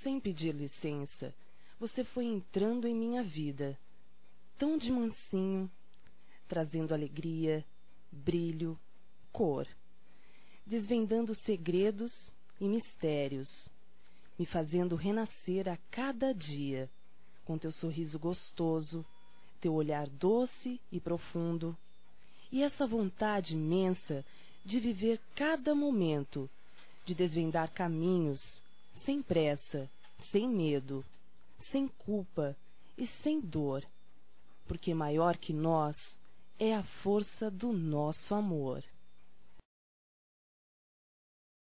sem pedir licença, você foi entrando em minha vida, tão de mansinho, trazendo alegria, brilho, cor, desvendando segredos e mistérios, me fazendo renascer a cada dia, com teu sorriso gostoso, teu olhar doce e profundo, e essa vontade imensa de viver cada momento, de desvendar caminhos, sem pressa, sem medo, sem culpa e sem dor, porque maior que nós é a força do nosso amor.